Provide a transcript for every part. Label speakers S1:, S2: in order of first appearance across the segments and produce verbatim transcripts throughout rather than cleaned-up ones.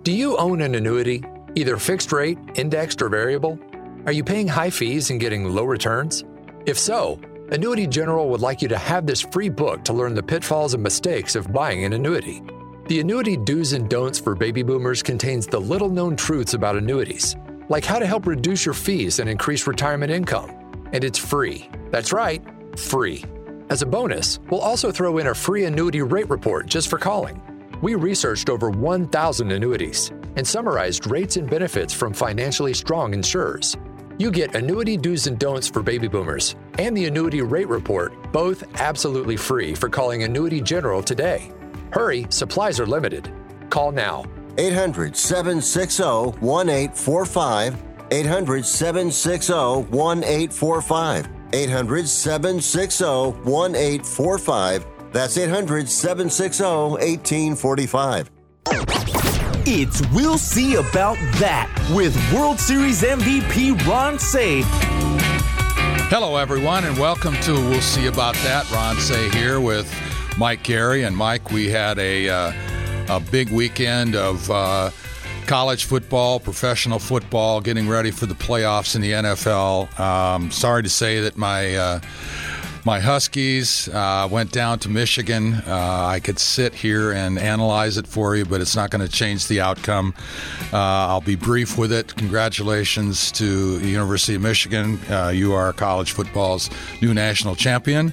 S1: Do you own an annuity, either fixed rate, indexed, or variable? Are you paying high fees and getting low returns? If so, Annuity General would like you to have this free book to learn the pitfalls and mistakes of buying an annuity. The Annuity Do's and Don'ts for Baby Boomers contains the little-known truths about annuities, like how to help reduce your fees and increase retirement income. And it's free. That's right, free. As a bonus, we'll also throw in a free annuity rate report just for calling. We researched over one thousand annuities and summarized rates and benefits from financially strong insurers. You get Annuity Do's and Don'ts for Baby Boomers and the Annuity Rate Report, both absolutely free for calling Annuity General today. Hurry, supplies are limited. Call now.
S2: eight hundred, seven six zero, one eight four five. eight hundred, seven six zero, one eight four five. eight hundred, seven six zero, one eight four five. That's eight hundred, seven six zero, one eight four five.
S3: It's We'll See About That with World Series M V P Ron Cey.
S4: Hello, everyone, and welcome to We'll See About That. Ron Cey here with Mike Gary. And Mike, we had a uh, a big weekend of uh, college football, professional football, getting ready for the playoffs in the N F L. Um, sorry to say that my uh, my Huskies uh, went down to Michigan. Uh, I could sit here and analyze it for you, but it's not going to change the outcome. Uh, I'll be brief with it. Congratulations to the University of Michigan. Uh, you are college football's new national champion.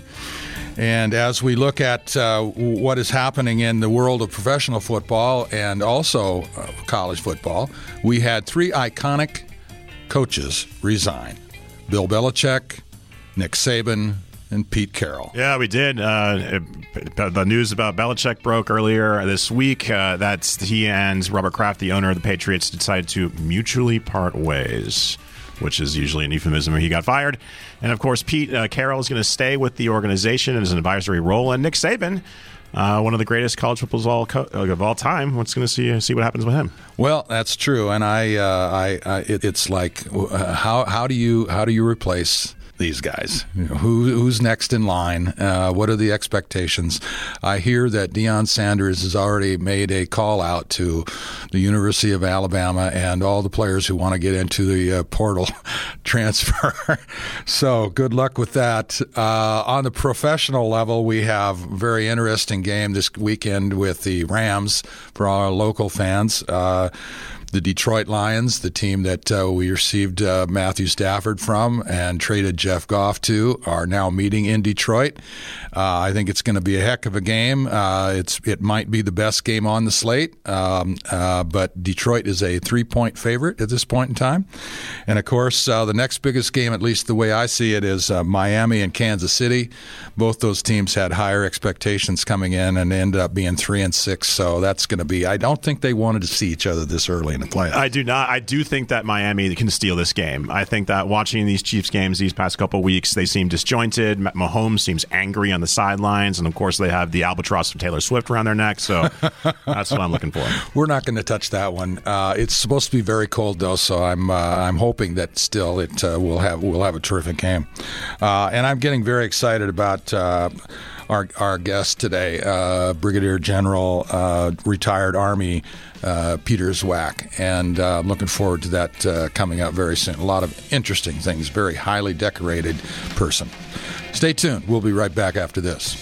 S4: And as we look at uh, what is happening in the world of professional football and also uh, college football, we had three iconic coaches resign: Bill Belichick, Nick Saban, and Pete Carroll.
S5: Yeah, we did. Uh, it, the news about Belichick broke earlier this week. Uh, that's he and Robert Kraft, the owner of the Patriots, decided to mutually part ways, which is usually an euphemism. He got fired. And, of course, Pete uh, Carroll is going to stay with the organization as an advisory role. And Nick Saban, uh, one of the greatest college footballs all co- of all time, what's going to see see what happens with him?
S4: Well, that's true. And I, uh, I, I it, it's like, uh, how how do you how do you replace these guys? You know, who who's next in line? Uh, what are the expectations? I hear that Deion Sanders has already made a call out to the University of Alabama and all the players who want to get into the uh, portal transfer. So good luck with that. Uh, on the professional level, we have a very interesting game this weekend with the Rams for our local fans. Uh, The Detroit Lions, the team that uh, we received uh, Matthew Stafford from and traded Jeff Goff to, are now meeting in Detroit. Uh, I think it's going to be a heck of a game. Uh, it's it might be the best game on the slate, um, uh, but Detroit is a three-point favorite at this point in time. And, of course, uh, the next biggest game, at least the way I see it, is uh, Miami and Kansas City. Both those teams had higher expectations coming in and ended up being three and six. So that's going to be – I don't think they wanted to see each other this early in the playoffs.
S5: I do not. I do think that Miami can steal this game. I think that watching these Chiefs games these past couple of weeks, they seem disjointed. Mahomes seems angry on the sidelines, and of course they have the albatross of Taylor Swift around their neck. So that's what I'm looking for.
S4: We're not going to touch that one. Uh, it's supposed to be very cold though, so I'm uh, I'm hoping that still it uh, will have we'll have a terrific game. Uh, and I'm getting very excited about. Uh, Our, our guest today, uh, Brigadier General, uh, retired Army, uh, Peter Zwack. And uh, I'm looking forward to that uh, coming up very soon. A lot of interesting things. Very highly decorated person. Stay tuned. We'll be right back after this.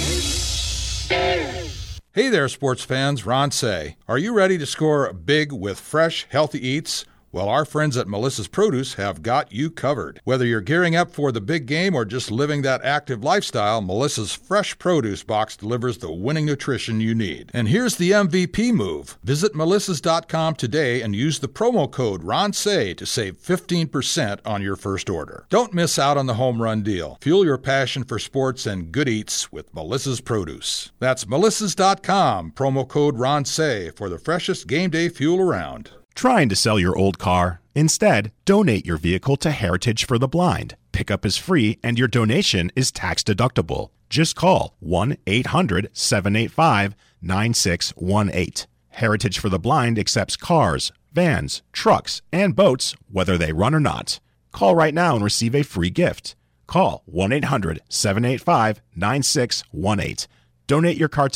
S4: Hey there, sports fans. Ron Cey. Are you ready to score big with fresh, healthy eats? Well, our friends at Melissa's Produce have got you covered. Whether you're gearing up for the big game or just living that active lifestyle, Melissa's Fresh Produce box delivers the winning nutrition you need. And here's the M V P move. Visit melissas dot com today and use the promo code RONCEY to save fifteen percent on your first order. Don't miss out on the home run deal. Fuel your passion for sports and good eats with Melissa's Produce. That's melissas dot com, promo code RONCEY for the freshest game day fuel around.
S5: Trying to sell your old car? Instead, donate your vehicle to Heritage for the Blind. Pickup is free and your donation is tax deductible. Just call one eight hundred, seven eight five, nine six one eight. Heritage for the Blind accepts cars, vans, trucks, and boats, whether they run or not. Call right now and receive a free gift. Call one eight hundred, seven eight five, nine six one eight. Donate your car today.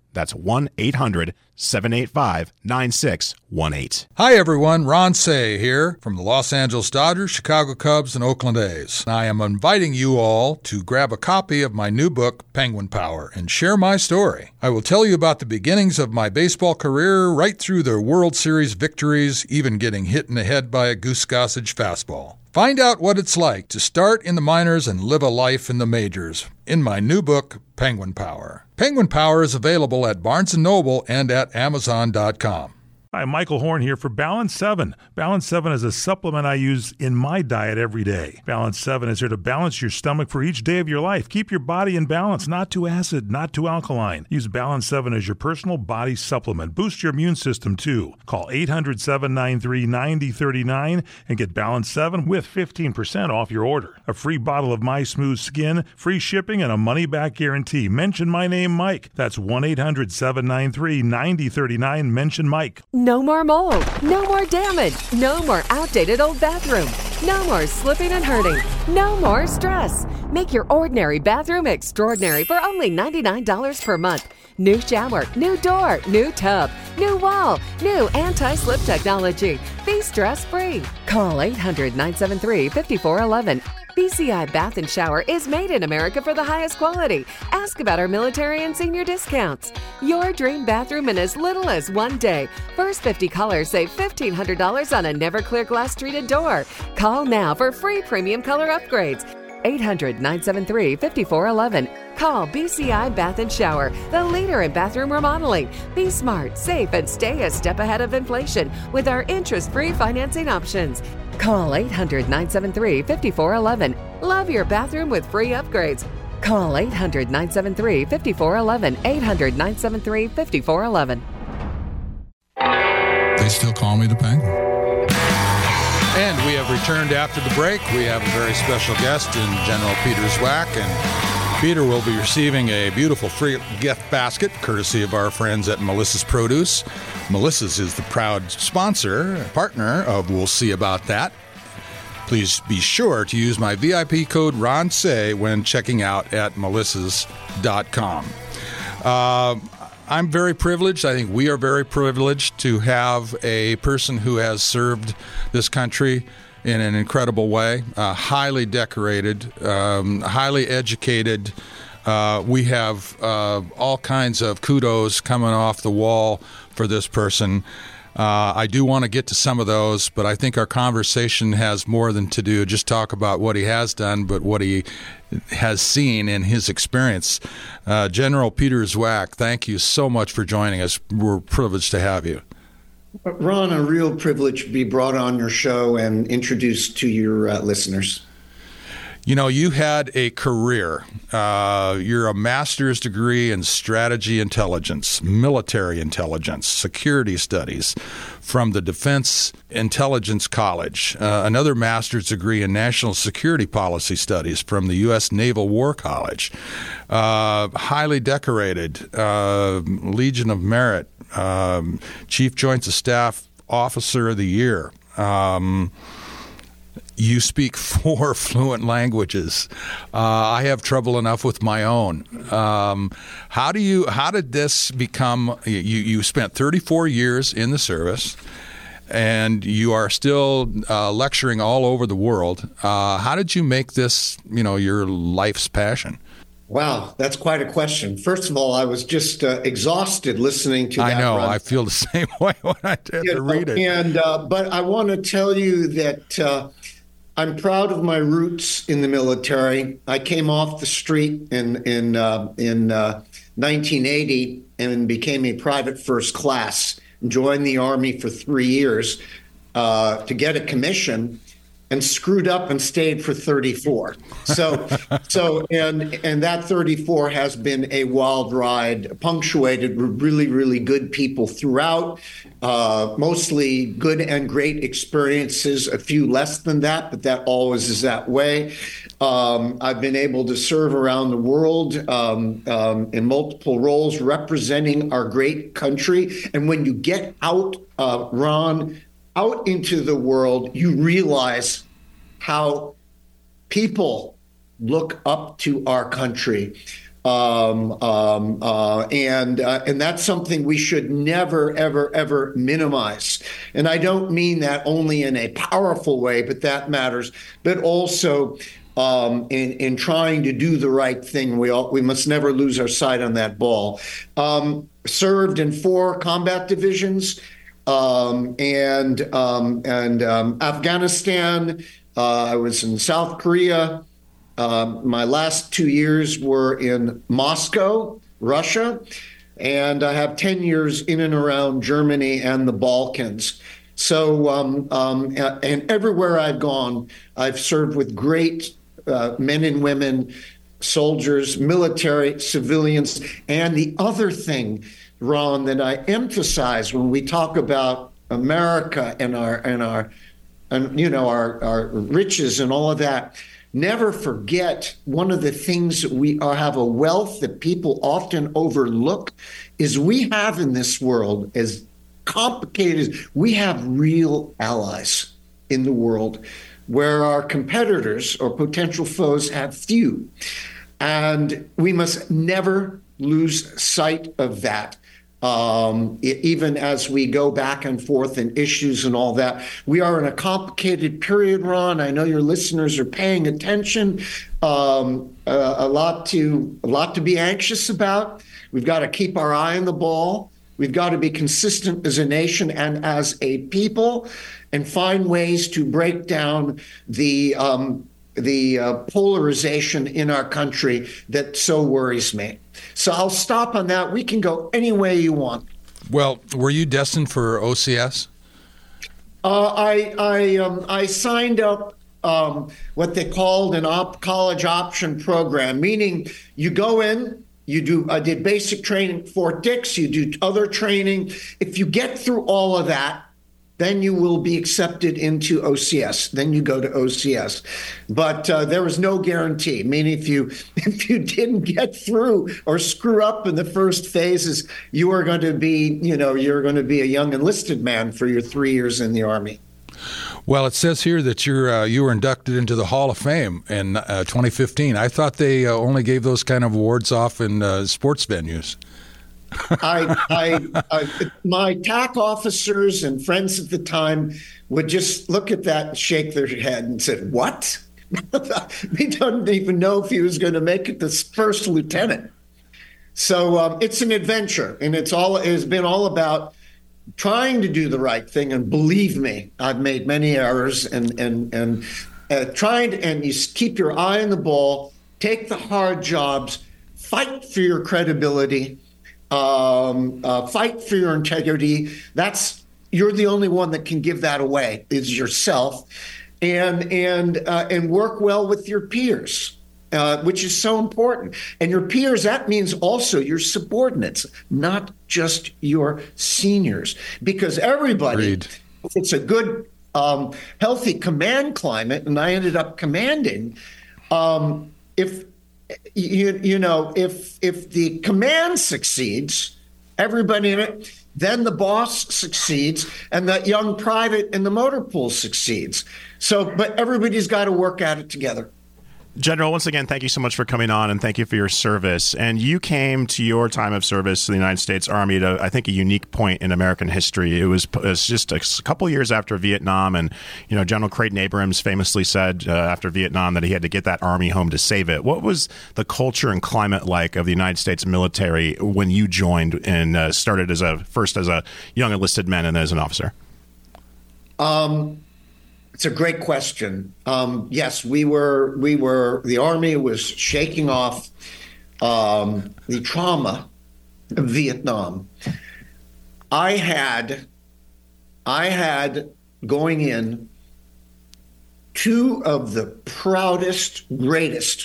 S5: That's one eight hundred seven eight five nine six one eight.
S4: Hi, everyone. Ron Say here from the Los Angeles Dodgers, Chicago Cubs, and Oakland A's. I am inviting you all to grab a copy of my new book, Penguin Power, and share my story. I will tell you about the beginnings of my baseball career right through the World Series victories, even getting hit in the head by a Goose Gossage fastball. Find out what it's like to start in the minors and live a life in the majors in my new book, Penguin Power. Penguin Power is available at Barnes and Noble and at Amazon dot com.
S6: Hi, Michael Horn here for Balance seven. Balance seven is a supplement I use in my diet every day. Balance seven is here to balance your stomach for each day of your life. Keep your body in balance, not too acid, not too alkaline. Use Balance seven as your personal body supplement. Boost your immune system, too. Call eight hundred seven nine three nine zero three nine and get Balance seven with fifteen percent off your order. A free bottle of My Smooth Skin, free shipping, and a money-back guarantee. Mention my name, Mike. That's one eight hundred seven nine three nine zero three nine. Mention Mike.
S7: No more mold, no more damage, no more outdated old bathroom, no more slipping and hurting, no more stress. Make your ordinary bathroom extraordinary for only ninety-nine dollars per month. New shower, new door, new tub, new wall, new anti-slip technology. Be stress-free. Call eight hundred nine seven three five four one one. B C I Bath and Shower is made in America for the highest quality. Ask about our military and senior discounts. Your dream bathroom in as little as one day. First fifty callers save fifteen hundred dollars on a Never-Clear glass treated door. Call now for free premium color upgrades. eight hundred nine seven three five four one one. Call B C I Bath and Shower, the leader in bathroom remodeling. Be smart, safe, and stay a step ahead of inflation with our interest-free financing options. Call eight hundred nine seven three five four one one. Love your bathroom with free upgrades. Call eight hundred nine seven three five four one one. eight hundred nine seven three five four one one.
S4: They still call me the Penguin. And we have returned after the break. We have a very special guest in General Peter Zwack, and Peter will be receiving a beautiful free gift basket courtesy of our friends at Melissa's Produce. Melissa's is the proud sponsor, partner of We'll See About That. Please be sure to use my V I P code RONSAY when checking out at melissas dot com. Uh, I'm very privileged. I think we are very privileged to have a person who has served this country in an incredible way, uh, highly decorated, um, highly educated. Uh, we have uh, all kinds of kudos coming off the wall for this person. Uh, I do want to get to some of those, but I think our conversation has more than to do just talk about what he has done, but what he has seen in his experience. Uh, General Peter Zwack, thank you so much for joining us. We're privileged to have you.
S8: Ron, a real privilege to be brought on your show and introduced to your uh, listeners.
S4: You know, you had a career. Uh, you're a master's degree in strategy intelligence, military intelligence, security studies from the Defense Intelligence College, uh, another master's degree in national security policy studies from the U S Naval War College, uh, highly decorated, uh, Legion of Merit, um, Chief Joint of Staff Officer of the Year. Um, You speak four fluent languages. Uh, I have trouble enough with my own. Um, how do you? How did this become? You you spent thirty-four years in the service, and you are still uh, lecturing all over the world. Uh, how did you make this, you know, your life's passion?
S8: Wow, that's quite a question. First of all, I was just uh, exhausted listening to that.
S4: I know.
S8: run.
S4: I feel the same way when I have
S8: you
S4: to
S8: know,
S4: read it.
S8: And uh, but I want to tell you that. Uh, I'm proud of my roots in the military. I came off the street in in uh, in uh, nineteen eighty and became a private first class. Joined the Army for three years uh, to get a commission, and screwed up and stayed for thirty-four. So, so and and that thirty-four has been a wild ride, punctuated with really, really good people throughout. Uh, mostly good and great experiences, a few less than that, but that always is that way. Um, I've been able to serve around the world um, um, in multiple roles representing our great country. And when you get out, uh, Ron, out into the world, you realize how people look up to our country. Um, um, uh, and uh, and that's something we should never, ever, ever minimize. And I don't mean that only in a powerful way, but that matters. But also um, in in trying to do the right thing, we all we must never lose our sight on that ball. Um, served in four combat divisions, um, and um, and um, Afghanistan. Uh, I was in South Korea. Um, my last two years were in Moscow, Russia, and I have ten years in and around Germany and the Balkans. So, um, um, and everywhere I've gone, I've served with great uh, men and women, soldiers, military, civilians. And the other thing, Ron, that I emphasize when we talk about America and our and our and you know our, our riches and all of that. Never forget, one of the things that we are, have a wealth that people often overlook is we have in this world, as complicated as we have, real allies in the world where our competitors or potential foes have few. And we must never lose sight of that. Um, even as we go back and forth in issues and all that. We are in a complicated period, Ron. I know your listeners are paying attention. Um, uh, a lot to a lot to be anxious about. We've got to keep our eye on the ball. We've got to be consistent as a nation and as a people, and find ways to break down the um, the uh, polarization in our country that so worries me. So I'll stop on that. We can go any way you want.
S4: Well, were you destined for O C S?
S8: Uh, I I um, I signed up um, what they called an op- college option program, meaning you go in, you do. I did basic training at Fort Dix. You do other training. If you get through all of that, then you will be accepted into O C S. Then you go to O C S. But uh, there was no guarantee, meaning if you if you didn't get through or screw up in the first phases, you are going to be, you know, you're going to be a young enlisted man for your three years in the Army.
S4: Well, it says here that you're uh, you were inducted into the Hall of Fame in uh, twenty fifteen. I thought they uh, only gave those kind of awards off in uh, sports venues.
S8: I, I, I, my T A C officers and friends at the time would just look at that and shake their head and said, "What? We don't even know if he was going to make it this first lieutenant." So um, it's an adventure, and it's all it has been all about trying to do the right thing. And believe me, I've made many errors, and and and uh, trying to, and you keep your eye on the ball, take the hard jobs, fight for your credibility. Um, uh, fight for your integrity. That's you're the only one that can give that away is yourself, and and uh, and work well with your peers, uh, which is so important. And your peers, that means also your subordinates, not just your seniors, because everybody. Agreed. If it's a good, um, healthy command climate, and I ended up commanding. Um, if You, you know, if if the command succeeds, everybody in it, then the boss succeeds, and that young private in the motor pool succeeds. So, but everybody's got to work at it together.
S5: General, once again, thank you so much for coming on, and thank you for your service. And you came to your time of service to the United States Army to, I think, a unique point in American history. It was, it was just a couple years after Vietnam, and you know, General Creighton Abrams famously said uh, after Vietnam that he had to get that Army home to save it. What was the culture and climate like of the United States military when you joined and uh, started as a first as a young enlisted man and then as an officer? Um.
S8: It's a great question. Um, yes, we were, we were, the Army was shaking off um, the trauma of Vietnam. I had, I had going in two of the proudest, greatest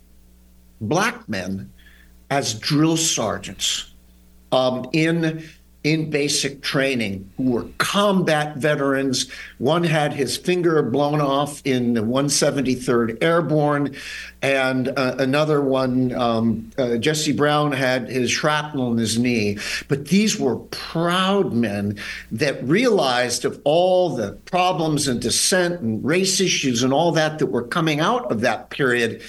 S8: black men as drill sergeants um, in in basic training, who were combat veterans. One had his finger blown off in the one seventy-third Airborne, and uh, another one, um, uh, Jesse Brown, had his shrapnel in his knee. But these were proud men that realized of all the problems and dissent and race issues and all that that were coming out of that period.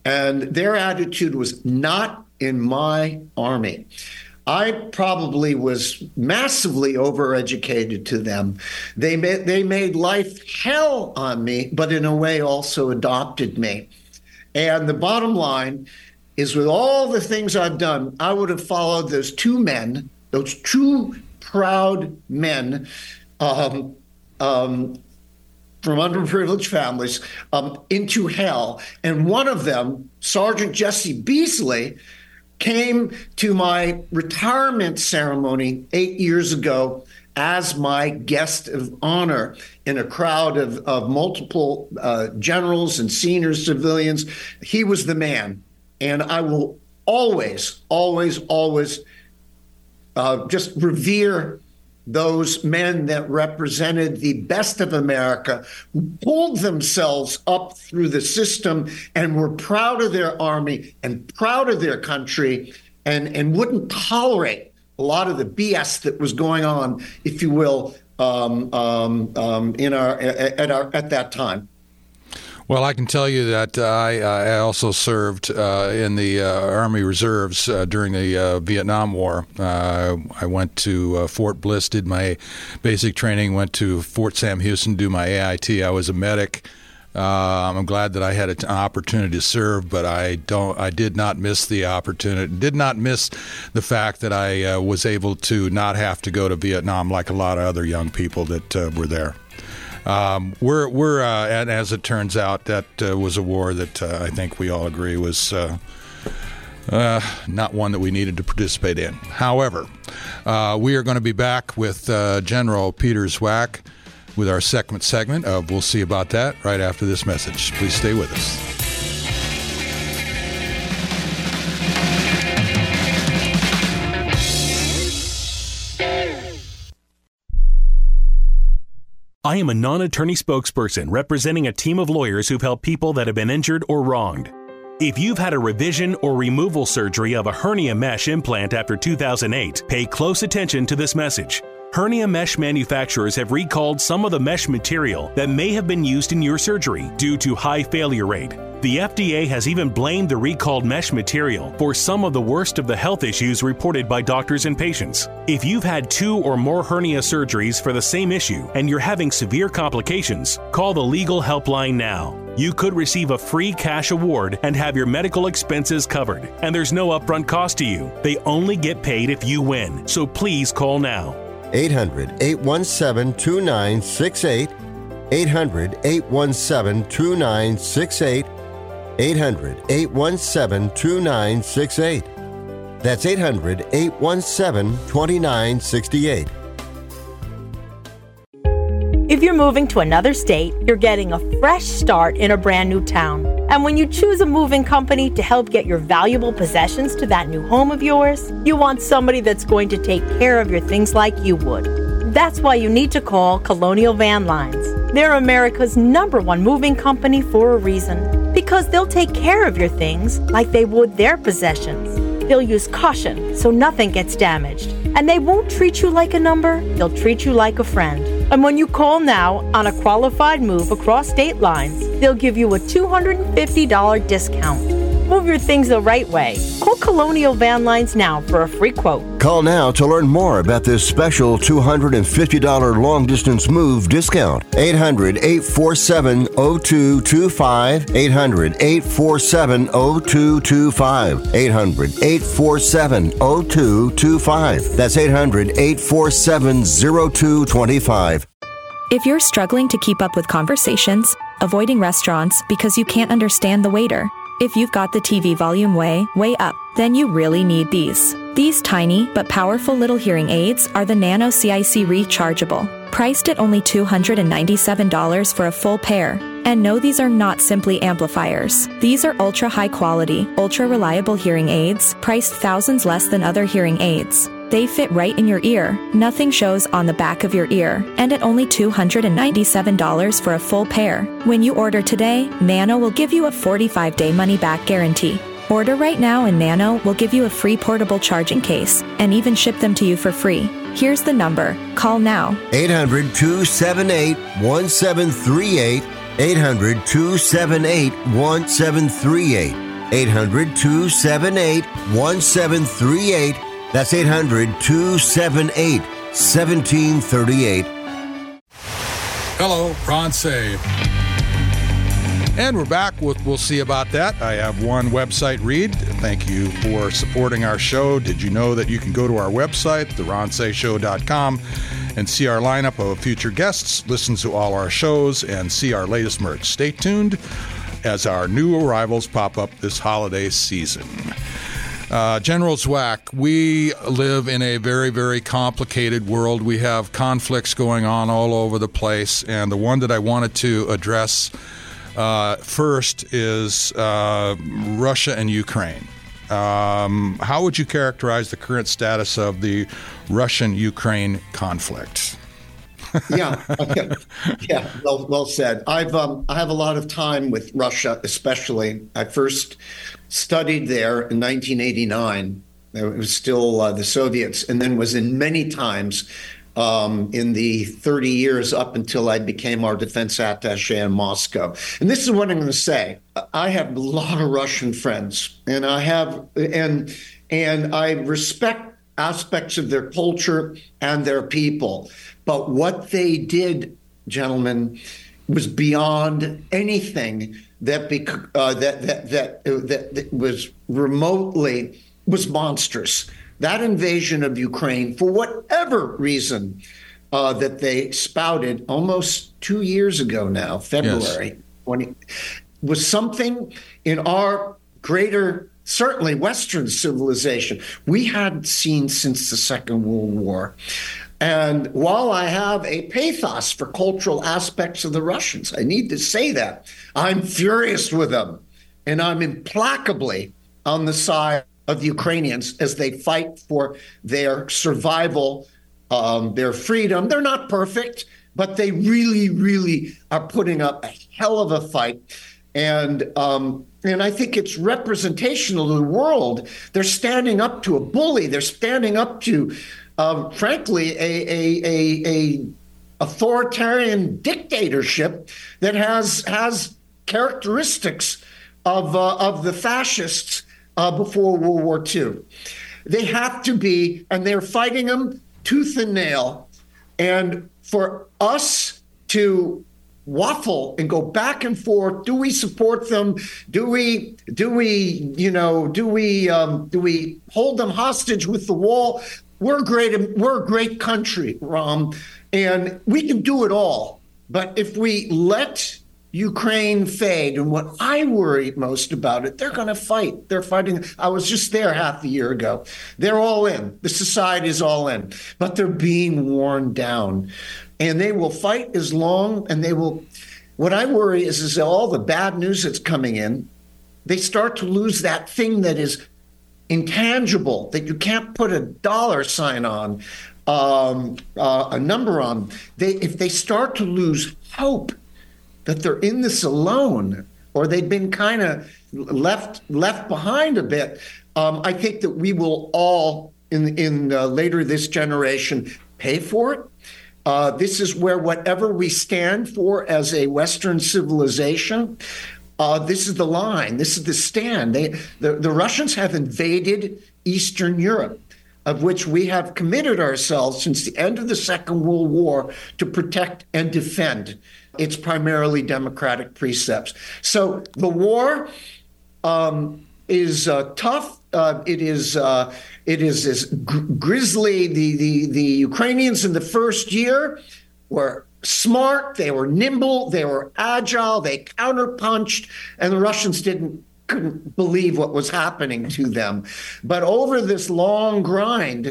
S8: And their attitude was not in my army. I probably was massively overeducated to them. They made, they made life hell on me, but in a way also adopted me. And the bottom line is, with all the things I've done, I would have followed those two men, those two proud men um, um, from underprivileged families um, into hell. And one of them, Sergeant Jesse Beasley, came to my retirement ceremony eight years ago as my guest of honor in a crowd of, of multiple uh, generals and senior civilians. He was the man. And I will always, always, always uh, just revere those men that represented the best of America, who pulled themselves up through the system and were proud of their army and proud of their country, and, and wouldn't tolerate a lot of the B S that was going on, if you will, um, um, um, in our at our at that time.
S4: Well, I can tell you that uh, I, I also served uh, in the uh, Army Reserves uh, during the uh, Vietnam War. Uh, I went to uh, Fort Bliss, did my basic training, went to Fort Sam Houston, do my A I T. I was a medic. Uh, I'm glad that I had an opportunity to serve, but I don't. I did not miss the opportunity. Did not miss the fact that I uh, was able to not have to go to Vietnam like a lot of other young people that uh, were there. Um, we're we're uh, and as it turns out, that uh, was a war that uh, I think we all agree was uh, uh, not one that we needed to participate in. However, uh, we are going to be back with uh, General Peter Zwack with our second segment of We'll See About That right after this message. Please stay with us.
S9: I am a non-attorney spokesperson representing a team of lawyers who've helped people that have been injured or wronged. If you've had a revision or removal surgery of a hernia mesh implant after two thousand eight, pay close attention to this message. Hernia mesh manufacturers have recalled some of the mesh material that may have been used in your surgery due to high failure rate. The F D A has even blamed the recalled mesh material for some of the worst of the health issues reported by doctors and patients. If you've had two or more hernia surgeries for the same issue and you're having severe complications, call the legal helpline now. You could receive a free cash award and have your medical expenses covered. And there's no upfront cost to you. They only get paid if you win. So please call now.
S2: eight hundred, eight one seven, two nine six eight. eight hundred, eight one seven, two nine six eight. eight hundred, eight one seven, two nine six eight. That's eight hundred, eight one seven, two nine six eight.
S10: If you're moving to another state, you're getting a fresh start in a brand new town. And when you choose a moving company to help get your valuable possessions to that new home of yours, you want somebody that's going to take care of your things like you would. That's why you need to call Colonial Van Lines. They're America's number one moving company for a reason. Because they'll take care of your things like they would their possessions. They'll use caution so nothing gets damaged. And they won't treat you like a number, they'll treat you like a friend. And when you call now on a qualified move across state lines, they'll give you a two hundred fifty dollars discount. Move your things the right way. Call Colonial Van Lines now for a free quote.
S2: Call now to learn more about this special two hundred fifty dollars long-distance move discount. eight hundred, eight four seven, zero two two five. eight hundred, eight four seven, zero two two five. eight hundred, eight four seven, zero two two five. That's eight hundred, eight four seven, zero two two five.
S11: If you're struggling to keep up with conversations, avoiding restaurants because you can't understand the waiter, if you've got the T V volume way, way up, then you really need these. These tiny but powerful little hearing aids are the Nano C I C Rechargeable, priced at only two hundred ninety-seven dollars for a full pair. And no, these are not simply amplifiers. These are ultra high quality, ultra reliable hearing aids, priced thousands less than other hearing aids. They fit right in your ear, nothing shows on the back of your ear, and at only two hundred ninety-seven dollars for a full pair. When you order today, Nano will give you a forty-five day money-back guarantee. Order right now and Nano will give you a free portable charging case and even ship them to you for free. Here's the number. Call now.
S2: eight hundred, two seven eight, one seven three eight. eight hundred, two seven eight, one seven three eight. eight hundred, two seven eight, one seven three eight. That's eight hundred, two seven eight, one seven three eight.
S4: Hello, Ron Say. And we're back with We'll See About That. I have one website read. Thank you for supporting our show. Did you know that you can go to our website, the ron say show dot com, and see our lineup of future guests, listen to all our shows, and see our latest merch? Stay tuned as our new arrivals pop up this holiday season. Uh, General Zwack, we live in a very, very complicated world. We have conflicts going on all over the place, and the one that I wanted to address uh, first is uh, Russia and Ukraine. Um, how would you characterize the current status of the Russian-Ukraine conflict?
S8: yeah, okay. yeah, well, well said. I've um, I have a lot of time with Russia, especially. I first studied there in nineteen eighty-nine. It was still uh, the Soviets, and then was in many times um, in the thirty years up until I became our defense attaché in Moscow. And this is what I'm going to say. I have a lot of Russian friends, and I have and and I respect aspects of their culture and their people. But what they did, gentlemen, was beyond anything that bec- uh, that, that that that that was remotely was monstrous. That invasion of Ukraine, for whatever reason uh, that they spouted almost two years ago now, February yes. twenty, was something in our greater, certainly Western civilization, we hadn't seen since the Second World War. And while I have a pathos for cultural aspects of the Russians, I need to say that, I'm furious with them. And I'm implacably on the side of the Ukrainians as they fight for their survival, um, their freedom. They're not perfect, but they really, really are putting up a hell of a fight. And um, and I think it's representational to the world. They're standing up to a bully. They're standing up to Um, frankly, a, a, a, a authoritarian dictatorship that has has characteristics of uh, of the fascists uh, before World War Two. They have to be, and they're fighting them tooth and nail. And for us to waffle and go back and forth, do we support them? Do we do we you know do we um, do we hold them hostage with the wall? We're great. We're a great country, Ram, and we can do it all. But if we let Ukraine fade, and what I worry most about it, they're going to fight. They're fighting. I was just there half a year ago. They're all in. The society is all in, but they're being worn down, and they will fight as long. And they will. What I worry is, is all the bad news that's coming in, they start to lose that thing that is intangible, that you can't put a dollar sign on, um, uh, a number on. They, if they start to lose hope that they're in this alone, or they've been kind of left left behind a bit, um, I think that we will all, in in uh, later this generation, pay for it. Uh, this is where whatever we stand for as a Western civilization, Uh, this is the line. This is the stand. They, the, the Russians have invaded Eastern Europe, of which we have committed ourselves since the end of the Second World War to protect and defend. It's primarily democratic precepts. So the war um, is uh, tough. Uh, it is uh, it is as gr- grisly. The, the the Ukrainians in the first year were smart, they were nimble, they were agile, they counterpunched, and the Russians didn't couldn't believe what was happening to them. But over this long grind,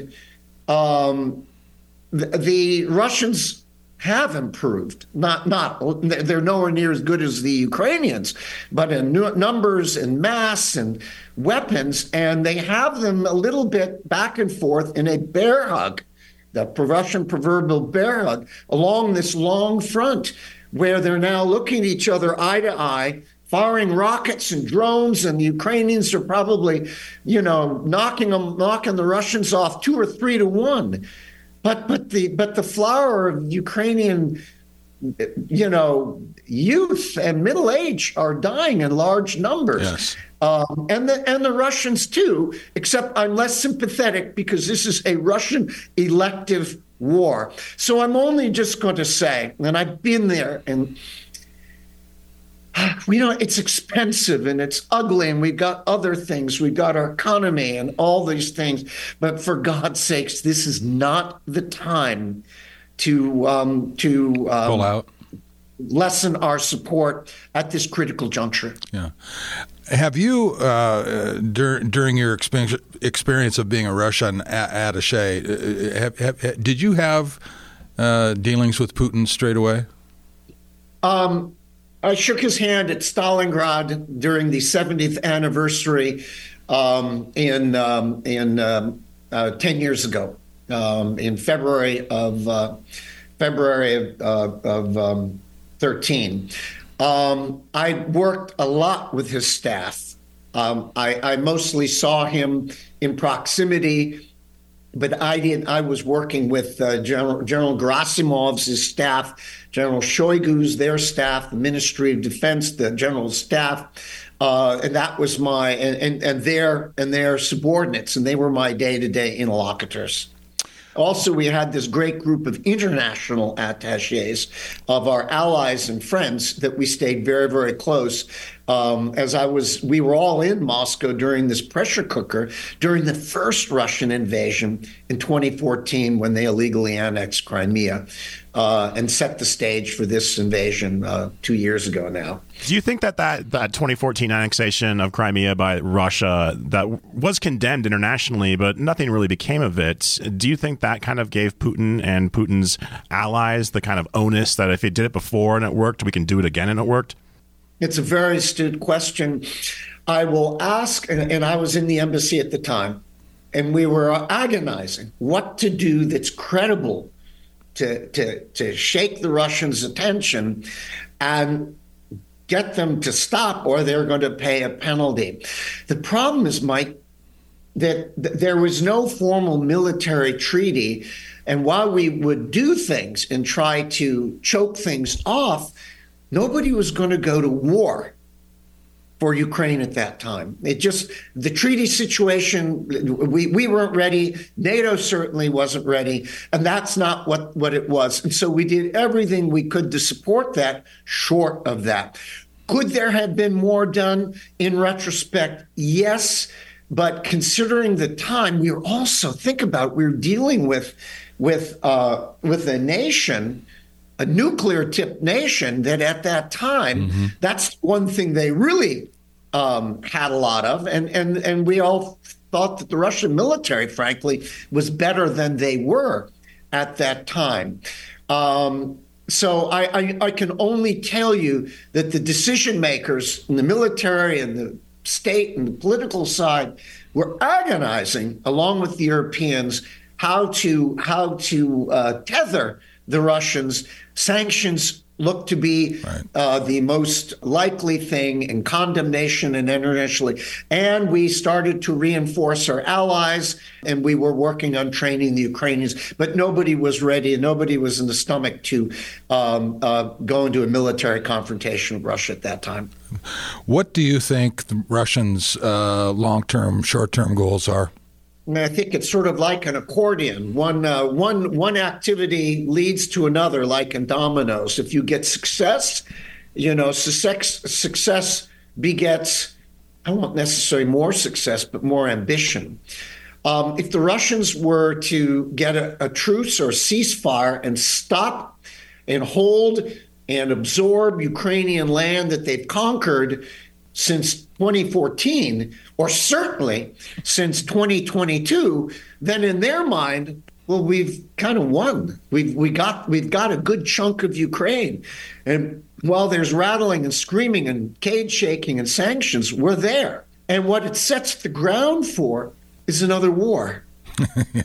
S8: um, the, the Russians have improved. Not not they're nowhere near as good as the Ukrainians, but in numbers and mass and weapons, and they have them a little bit back and forth in a bear hug. The Russian proverbial bear hug along this long front, where they're now looking at each other eye to eye, firing rockets and drones, and the Ukrainians are probably, you know, knocking them, knocking the Russians off two or three to one. But but the but the flower of Ukrainian you know, youth and middle age are dying in large numbers.
S4: Yes.
S8: Um, and the and the Russians too, except I'm less sympathetic because this is a Russian elective war. So I'm only just going to say, and I've been there, and you know, it's expensive and it's ugly, and we've got other things. We've got our economy and all these things. But for God's sakes, this is not the time to um, to um,
S4: pull out.
S8: lessen our support at this critical juncture.
S4: Yeah. Have you, uh, dur- during your experience, experience of being a Russian a- attaché, uh, have, have, did you have uh, dealings with Putin straight away?
S8: Um, I shook his hand at Stalingrad during the seventieth anniversary um, in um, in um, uh, ten years ago, um, in February of uh, February of, uh, of um, thirteen. Um, I worked a lot with his staff. Um, I, I mostly saw him in proximity, but I did. I was working with uh, General General Gerasimov's his staff, General Shoigu's their staff, the Ministry of Defense, the General Staff, uh, and that was my and, and and their and their subordinates, and they were my day-to-day interlocutors. Also, we had this great group of international attachés of our allies and friends that we stayed very, very close. Um, as I was, we were all in Moscow during this pressure cooker during the first Russian invasion in twenty fourteen when they illegally annexed Crimea uh, and set the stage for this invasion uh, two years ago now.
S5: Do you think that, that that twenty fourteen annexation of Crimea by Russia that was condemned internationally, but nothing really became of it, do you think that kind of gave Putin and Putin's allies the kind of onus that if he did it before and it worked, we can do it again and it worked?
S8: It's a very astute question. I will ask, and, and I was in the embassy at the time, and we were agonizing what to do that's credible to, to, to shake the Russians' attention and get them to stop, or they're going to pay a penalty. The problem is, Mike, that th- there was no formal military treaty. And while we would do things and try to choke things off, nobody was going to go to war for Ukraine at that time. It just, the treaty situation, we, we weren't ready. NATO certainly wasn't ready. And that's not what, what it was. And so we did everything we could to support that, short of that. Could there have been more done in retrospect? Yes. But considering the time, we were also, think about, we were dealing with, with, uh, with a nation, a nuclear-tipped nation that at that time, mm-hmm. that's one thing they really um, had a lot of. And, and, and we all thought that the Russian military, frankly, was better than they were at that time. Um, so I, I, I can only tell you that the decision makers in the military and the state and the political side were agonizing, along with the Europeans, how to, how to uh, tether the Russians. Sanctions look to be right. uh, the most likely thing, and condemnation and internationally. And we started to reinforce our allies, and we were working on training the Ukrainians. But nobody was ready, and nobody was in the stomach to um, uh, go into a military confrontation with Russia at that time.
S4: What do you think the Russians' uh, long-term, short-term goals are?
S8: I think it's sort of like an accordion. One, uh, one, one activity leads to another, like in dominoes. If you get success, you know, success, success begets, I don't want necessarily more success, but more ambition. Um, if the Russians were to get a, a truce or a ceasefire and stop and hold and absorb Ukrainian land that they've conquered since twenty fourteen, or certainly since twenty twenty-two, then in their mind, well, we've kind of won. We've we got we've got a good chunk of Ukraine, and while there's rattling and screaming and cage shaking and sanctions, we're there. And what it sets the ground for is another war. Yeah.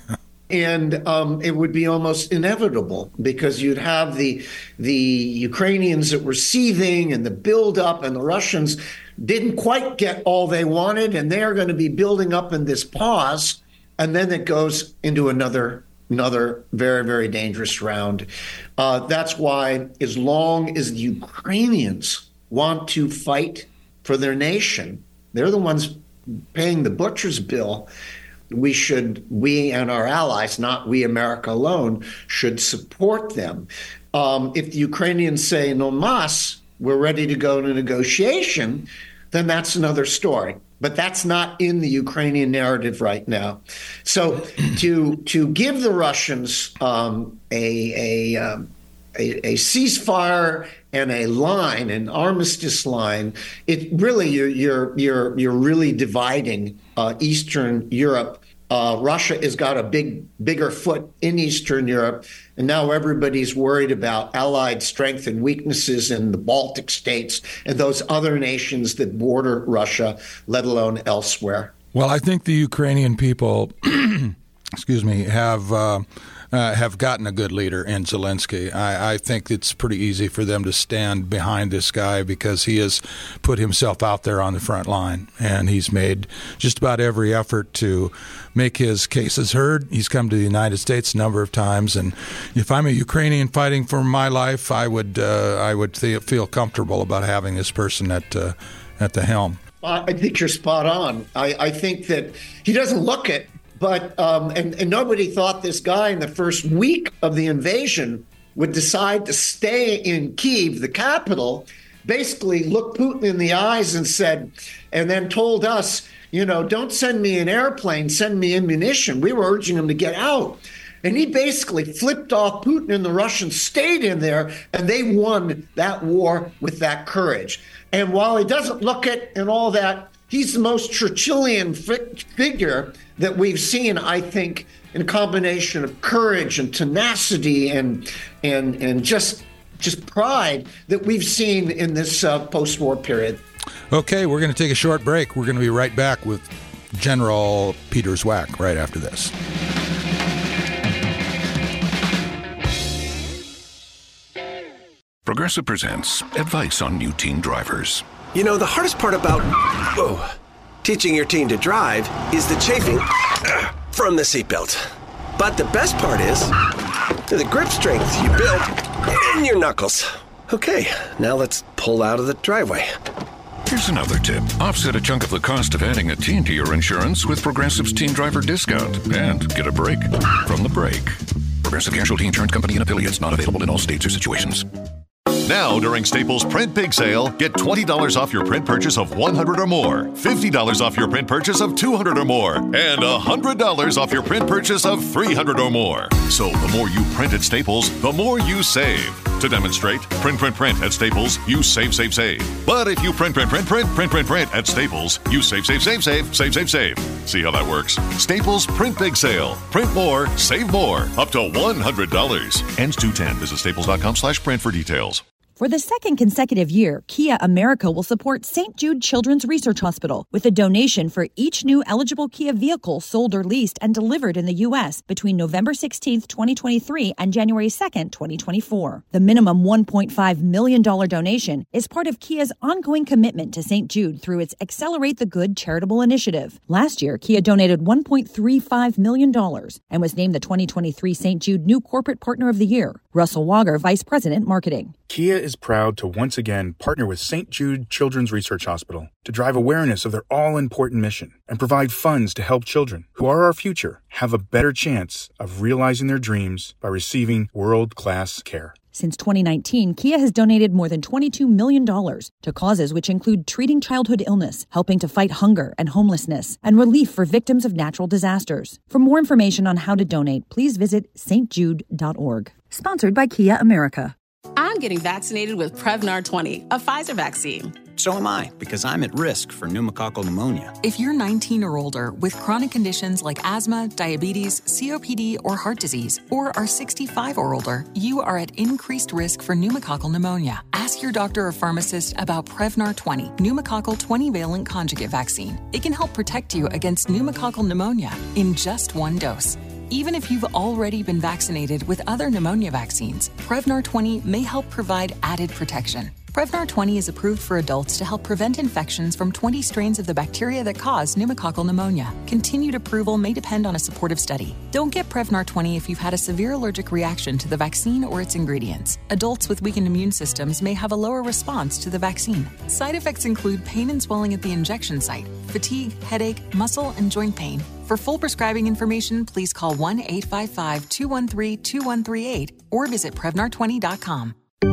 S8: And um, it would be almost inevitable, because you'd have the the Ukrainians that were seething and the buildup, and the Russians didn't quite get all they wanted, and they're going to be building up in this pause, and then it goes into another another very, very dangerous round. Uh, that's why as long as the Ukrainians want to fight for their nation, they're the ones paying the butcher's bill. We should, we and our allies, not we America alone, should support them. Um, if the Ukrainians say, no mas, we're ready to go to negotiation, then that's another story. But that's not in the Ukrainian narrative right now. So to to give the Russians um, a, a, um, a a ceasefire and a line, an armistice line, it really you're you're you're you're really dividing uh, Eastern Europe. Uh, Russia has got a big bigger foot in Eastern Europe, and now everybody's worried about Allied strength and weaknesses in the Baltic states and those other nations that border Russia, let alone elsewhere.
S4: Well, I think the Ukrainian people, excuse me, have uh, uh, have gotten a good leader in Zelensky. I, I think it's pretty easy for them to stand behind this guy because he has put himself out there on the front line, and he's made just about every effort to make his cases heard. He's come to the United States a number of times, and if I'm a Ukrainian fighting for my life, I would uh, I would th- feel comfortable about having this person at uh, at the helm.
S8: I think you're spot on. I, I think that he doesn't look it, but um, and, and nobody thought this guy in the first week of the invasion would decide to stay in Kyiv, the capital, basically looked Putin in the eyes and said, and then told us, you know, don't send me an airplane, send me ammunition. We were urging him to get out. And he basically flipped off Putin, and the Russians stayed in there, and they won that war with that courage. And while he doesn't look it and all that, he's the most Churchillian fi- figure that we've seen, I think, in a combination of courage and tenacity and and and just just pride that we've seen in this uh, post-war period.
S4: Okay, we're going to take a short break. We're going to be right back with General Peter Zwack right after this.
S12: Progressive presents advice on new teen drivers.
S13: You know, the hardest part about whoa, teaching your teen to drive is the chafing from the seatbelt. But the best part is the grip strength you build in your knuckles. Okay, now let's pull out of the driveway.
S12: Here's another tip. Offset a chunk of the cost of adding a teen to your insurance with Progressive's Teen Driver Discount and get a break from the break. Progressive Casualty Insurance Company and affiliates, not available in all states or situations.
S14: Now, during Staples Print Big Sale, get twenty dollars off your print purchase of one hundred dollars or more, fifty dollars off your print purchase of two hundred dollars or more, and one hundred dollars off your print purchase of three hundred dollars or more. So the more you print at Staples, the more you save. To demonstrate, print, print, print at Staples, you save, save, save. But if you print, print, print, print, print, print, print at Staples, you save, save, save, save, save, save, save. See how that works? Staples Print Big Sale. Print more, save more. Up to one hundred dollars. Ends two ten. Visit staples.com slash print for details.
S15: For the second consecutive year, Kia America will support Saint Jude Children's Research Hospital with a donation for each new eligible Kia vehicle sold or leased and delivered in the U S between November sixteenth, twenty twenty-three and January second, twenty twenty-four. The minimum one point five million dollars donation is part of Kia's ongoing commitment to Saint Jude through its Accelerate the Good charitable initiative. Last year, Kia donated one point three five million dollars and was named the twenty twenty-three Saint Jude New Corporate Partner of the Year. Russell Wager, Vice President, Marketing.
S16: Kia is proud to once again partner with Saint Jude Children's Research Hospital to drive awareness of their all-important mission and provide funds to help children, who are our future, have a better chance of realizing their dreams by receiving world-class care.
S15: Since twenty nineteen, Kia has donated more than twenty-two million dollars to causes which include treating childhood illness, helping to fight hunger and homelessness, and relief for victims of natural disasters. For more information on how to donate, please visit s t jude dot org. Sponsored by Kia America.
S17: I'm getting vaccinated with Prevnar twenty, a Pfizer vaccine.
S18: So am I, because I'm at risk for pneumococcal pneumonia.
S19: If you're nineteen or older with chronic conditions like asthma, diabetes, C O P D, or heart disease, or are sixty-five or older, you are at increased risk for pneumococcal pneumonia. Ask your doctor or pharmacist about Prevnar twenty, pneumococcal twenty-valent conjugate vaccine. It can help protect you against pneumococcal pneumonia in just one dose. Even if you've already been vaccinated with other pneumonia vaccines, Prevnar twenty may help provide added protection. Prevnar twenty is approved for adults to help prevent infections from twenty strains of the bacteria that cause pneumococcal pneumonia. Continued approval may depend on a supportive study. Don't get Prevnar twenty if you've had a severe allergic reaction to the vaccine or its ingredients. Adults with weakened immune systems may have a lower response to the vaccine. Side effects include pain and swelling at the injection site, fatigue, headache, muscle, and joint pain. For full prescribing information, please call one eight five five, two one three, two one three eight or visit Prevnar twenty dot com.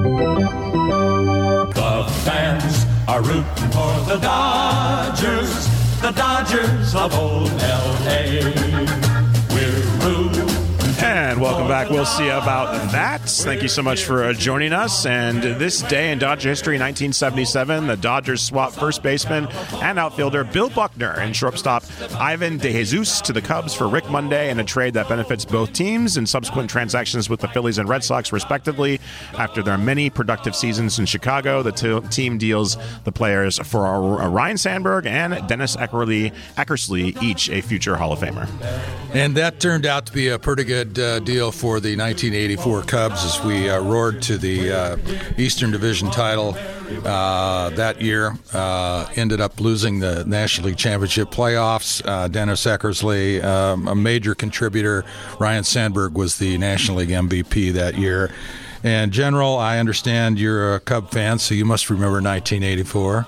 S20: The fans are rooting for the Dodgers, the Dodgers of old L A. We're rooting.
S5: And welcome back. We'll see about that. Thank you so much for uh, joining us. And this day in Dodger history, nineteen seventy-seven, the Dodgers swapped first baseman and outfielder Bill Buckner and shortstop Ivan DeJesus to the Cubs for Rick Monday in a trade that benefits both teams and subsequent transactions with the Phillies and Red Sox, respectively. After their many productive seasons in Chicago, the t- team deals the players for uh, Ryan Sandberg and Dennis Eckersley, Eckersley, each a future Hall of Famer.
S4: And that turned out to be a pretty good uh, deal for the nineteen eighty-four Cubs as we uh, roared to the uh, Eastern Division title uh, that year. Uh, ended up losing the National League Championship playoffs. Uh, Dennis Eckersley, um, a major contributor. Ryan Sandberg was the National League M V P that year. And General, I understand you're a Cub fan, so you must remember nineteen eighty-four.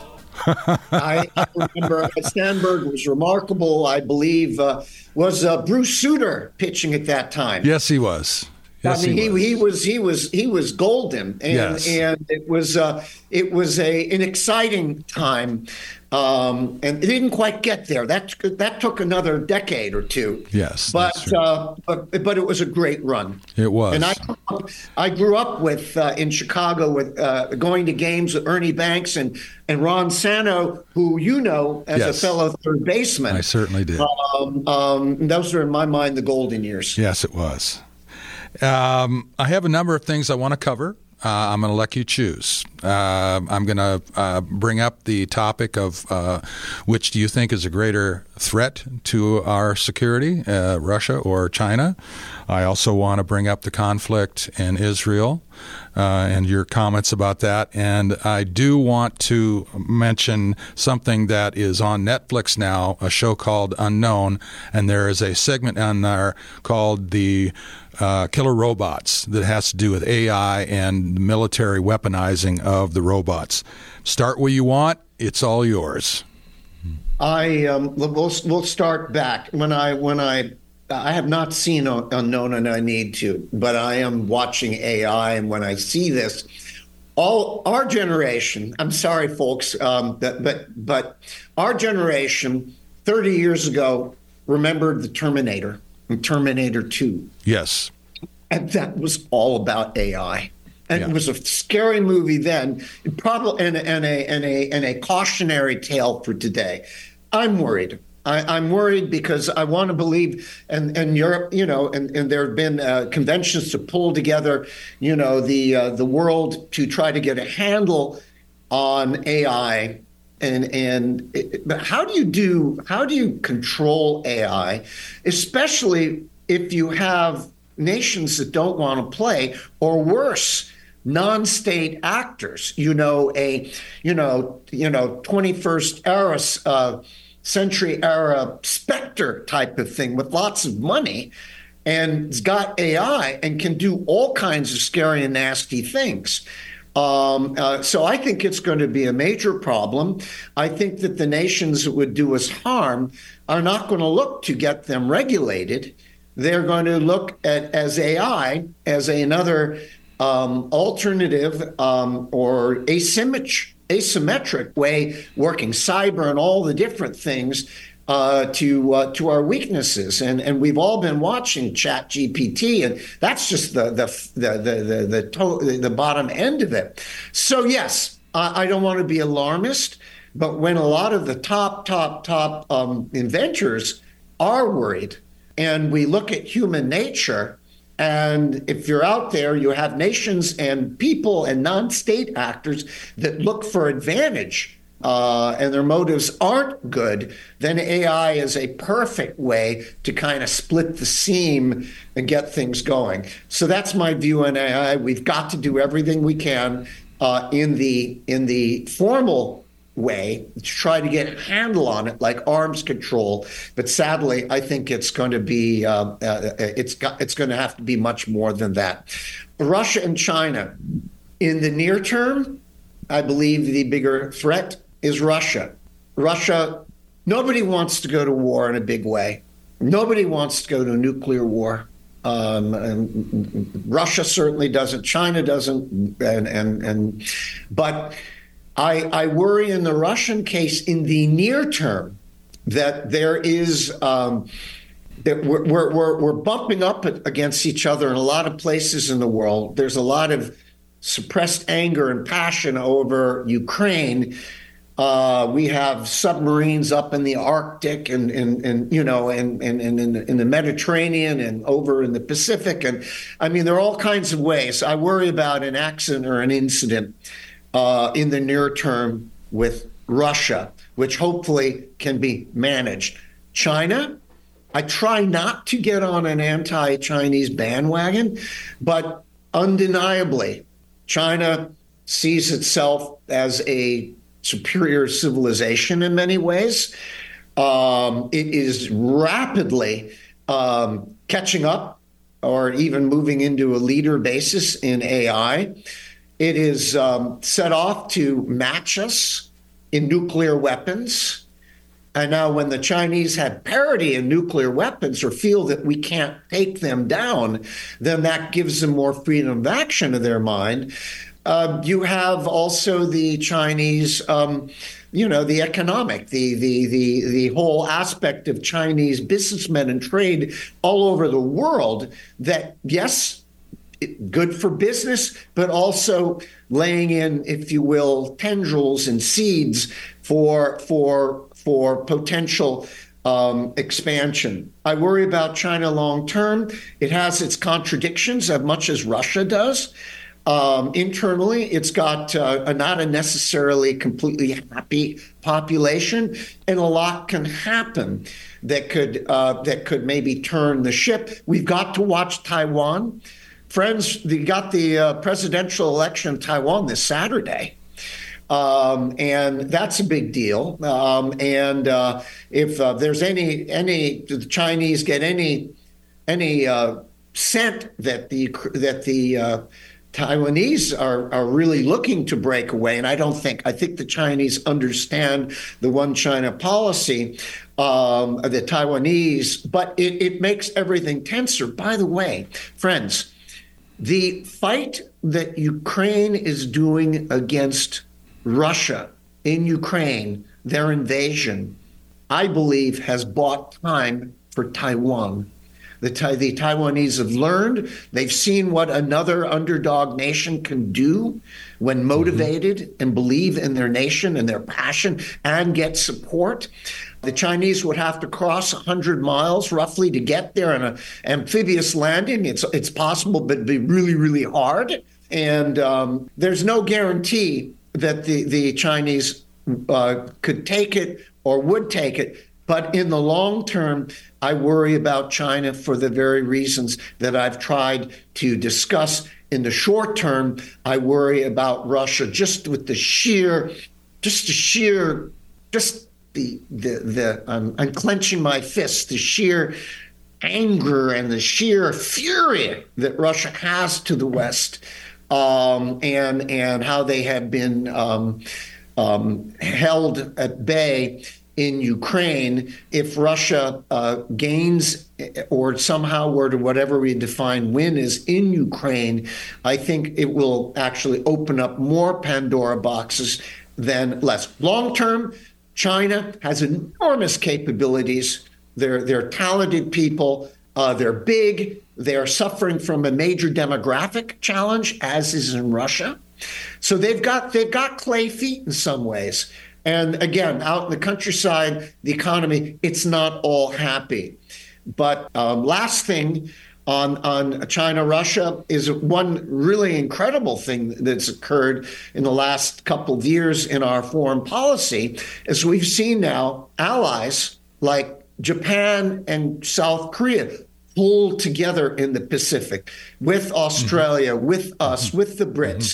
S8: I, I remember Sandberg was remarkable. I believe uh, was uh, Bruce Sutter pitching at that time.
S4: Yes, he was. Yes,
S8: I mean,
S4: he,
S8: he,
S4: was.
S8: he was he was he was golden, and
S4: Yes.
S8: and it was uh, it was a an exciting time, um, and it didn't quite get there. That that took another decade or two.
S4: Yes,
S8: but uh, but but it was a great run.
S4: It was.
S8: And I I grew up with uh, in Chicago with uh, going to games with Ernie Banks and and Ron Santo, who you know as
S4: Yes.
S8: a fellow third baseman.
S4: I certainly did.
S8: Um, um, those are in my mind the golden years.
S4: Yes, it was. Um, I have a number of things I want to cover. Uh, I'm going to let you choose. Uh, I'm going to uh, bring up the topic of uh, which do you think is a greater threat to our security, uh, Russia or China? I also want to bring up the conflict in Israel uh, and your comments about that. And I do want to mention something that is on Netflix now, a show called Unknown, and there is a segment on there called the Uh, killer robots that has to do with A I and military weaponizing of the robots. Start where you want. It's all yours.
S8: I um, we'll we'll start back when I when I I have not seen Unknown and I need to, but I am watching A I, and when I see this, all our generation. I'm sorry, folks, um, but but but our generation thirty years ago remembered the Terminator. Terminator two.
S4: Yes.
S8: And that was all about A I. And
S4: Yeah.
S8: it was a scary movie then, probably and, and a and a and a cautionary tale for today. I'm worried. I, I'm worried because I want to believe, and and Europe, you know, and, and there have been uh, conventions to pull together, you know, the uh, the world to try to get a handle on A I. And and it, but how do you do how do you control A I, especially if you have nations that don't want to play, or worse, non-state actors? You know, a you know you know twenty-first era uh, century era Spectre type of thing with lots of money, and it's got A I and can do all kinds of scary and nasty things. Um, uh, so I think it's going to be a major problem. I think that the nations that would do us harm are not going to look to get them regulated. They're going to look at as A I as a, another um, alternative um, or asymmetric, asymmetric way, working cyber and all the different things uh, to uh, to our weaknesses. And and we've all been watching Chat G P T, and that's just the the the the the the, to- the bottom end of it. So yes, I, I don't want to be alarmist, but when a lot of the top top top um, inventors are worried, and we look at human nature, and if you're out there, you have nations and people and non-state actors that look for advantage. Uh, and their motives aren't good, then A I is a perfect way to kind of split the seam and get things going. So that's my view on A I. We've got to do everything we can uh, in the in the formal way to try to get a handle on it, like arms control. But sadly, I think it's going to be uh, uh, it's got it's going to have to be much more than that. Russia and China, in the near term, I believe the bigger threat is Russia. Russia, nobody wants to go to war in a big way. Nobody wants to go to a nuclear war. Um, and Russia certainly doesn't. China doesn't. And and and, but I, I worry in the Russian case, in the near term, that there is um, that we're, we're we're bumping up against each other in a lot of places in the world. There's a lot of suppressed anger and passion over Ukraine. Uh, we have submarines up in the Arctic and, and, and you know, and, and, and in, the, in the Mediterranean and over in the Pacific. And I mean, there are all kinds of ways. I worry about an accident or an incident uh, in the near term with Russia, which hopefully can be managed. China, I try not to get on an anti-Chinese bandwagon, but undeniably, China sees itself as a superior civilization in many ways. Um, it is rapidly um, catching up or even moving into a leader basis in A I. It is um, set off to match us in nuclear weapons. And now when the Chinese have parity in nuclear weapons or feel that we can't take them down, then that gives them more freedom of action in their mind. Uh, you have also the Chinese, um, you know, the economic, the, the the the whole aspect of Chinese businessmen and trade all over the world that, yes, good for business, but also laying in, if you will, tendrils and seeds for for for potential um, expansion. I worry about China long term. It has its contradictions as much as Russia does. Um, internally, it's got uh, a, not a necessarily completely happy population, and a lot can happen that could uh, that could maybe turn the ship. We've got to watch Taiwan. Friends, we got the uh, presidential election in Taiwan this Saturday. Um, and that's a big deal. Um, and uh, if uh, there's any any the Chinese get any any uh, scent that the that the uh, Taiwanese are, are really looking to break away, and I don't think, I think the Chinese understand the one China policy, um, the Taiwanese, but it, it makes everything tenser. By the way, friends, the fight that Ukraine is doing against Russia in Ukraine, their invasion, I believe has bought time for Taiwan. The, the Taiwanese have learned. They've seen what another underdog nation can do when motivated mm-hmm. and believe in their nation and their passion and get support. The Chinese would have to cross one hundred miles roughly to get there on an amphibious landing. It's it's possible, but it'd be really, really hard. And um, there's no guarantee that the, the Chinese uh, could take it or would take it. But in the long term, I worry about China for the very reasons that I've tried to discuss. In the short term, I worry about Russia just with the sheer, just the sheer, just the, the, the I'm, I'm clenching my fists, the sheer anger and the sheer fury that Russia has to the West, um, and, and how they have been um, um, held at bay in Ukraine. If Russia uh, gains or somehow were to whatever we define win is in Ukraine, I think it will actually open up more Pandora boxes than less. Long term, China has enormous capabilities. They're, they're talented people. Uh, they're big. They are suffering from a major demographic challenge, as is in Russia. So they've got they've got clay feet in some ways. And again, out in the countryside, the economy, it's not all happy. But um, last thing on, on China, Russia is one really incredible thing that's occurred in the last couple of years in our foreign policy, is we've seen now allies like Japan and South Korea pull together in the Pacific with Australia, mm-hmm. with us, mm-hmm. with the Brits. Mm-hmm.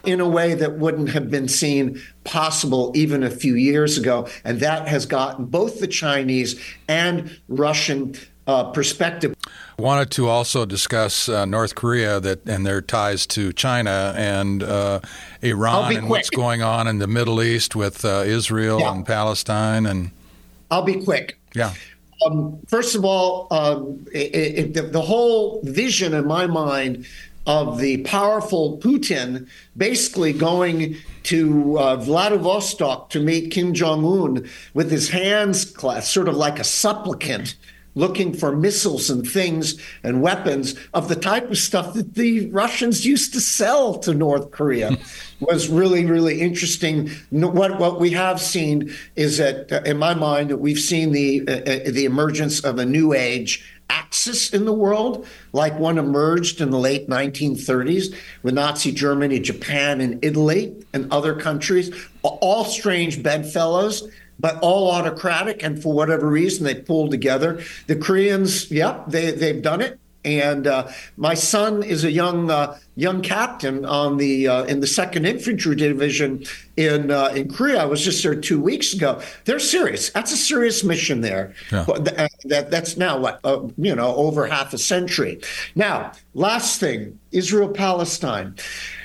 S8: in a way that wouldn't have been seen possible even a few years ago. And that has gotten both the Chinese and Russian uh, perspective.
S4: Wanted to also discuss uh, North Korea that and their ties to China and uh, Iran and
S8: quick.
S4: what's going on in the Middle East with uh, Israel
S8: Yeah.
S4: and Palestine. And
S8: I'll be quick.
S4: Yeah.
S8: Um, first of all, um, it, it, the, the whole vision in my mind of the powerful Putin basically going to uh, Vladivostok to meet Kim Jong-un with his hands clasped, sort of like a supplicant, looking for missiles and things and weapons of the type of stuff that the Russians used to sell to North Korea was really, really interesting. What what we have seen is that, uh, in my mind, that we've seen the uh, the emergence of a new age axis in the world, like one emerged in the late nineteen thirties with Nazi Germany, Japan, and Italy, and other countries, all strange bedfellows, but all autocratic, and for whatever reason, they pulled together. The Koreans, yep, they, they've done it. And uh, my son is a young uh, young captain on the uh, in the Second Infantry Division in uh, in Korea. I was just there two weeks ago. They're serious. That's a serious mission there.
S4: Yeah.
S8: That, that that's now what uh, you know over half a century. Now, last thing, Israel Palestine.